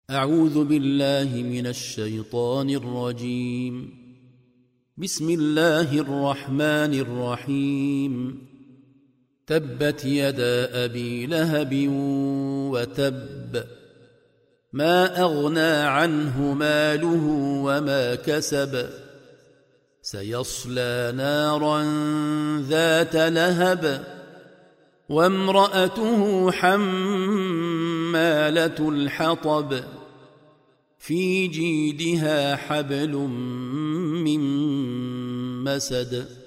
أعوذ بالله من الشيطان الرجيم. بسم الله الرحمن الرحيم. تبت يدا أبي لهب وتب، ما أغنى عنه ماله وما كسب، سيصلى نارا ذات لهب، وامرأته حمالة الحطب، في جيدها حبل من مسد.